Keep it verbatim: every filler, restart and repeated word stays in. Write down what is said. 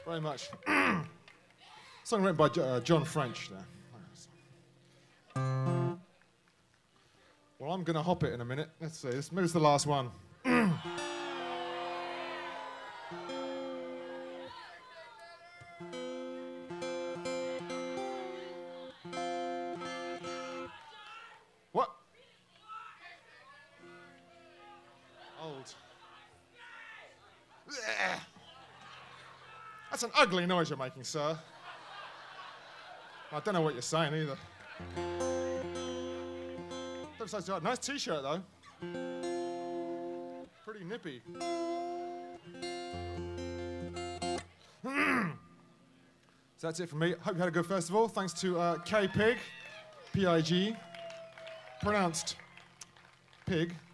very much. Song written by uh, John French there. Well, I'm going to hop it in a minute. Let's see. This, maybe it's the last one. What? Old. Blech. That's an ugly noise you're making, sir. I don't know what you're saying either. Nice t-shirt though. Pretty nippy. So that's it from me. Hope you had a good festival. Thanks to uh, K Pig, P I G, pronounced pig.